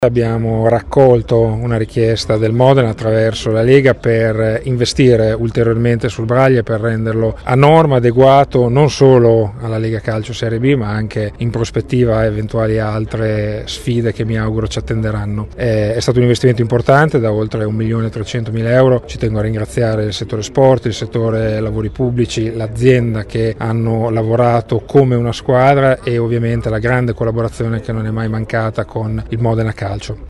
Abbiamo raccolto una richiesta del Modena attraverso la Lega per investire ulteriormente sul Braglia, per renderlo a norma, adeguato non solo alla Lega Calcio Serie B ma anche in prospettiva a eventuali altre sfide che mi auguro ci attenderanno. È stato un investimento importante da oltre 1.300.000 euro. Ci tengo a ringraziare il settore sport, il settore lavori pubblici, l'azienda che hanno lavorato come una squadra e ovviamente la grande collaborazione che non è mai mancata con il Modena Calcio.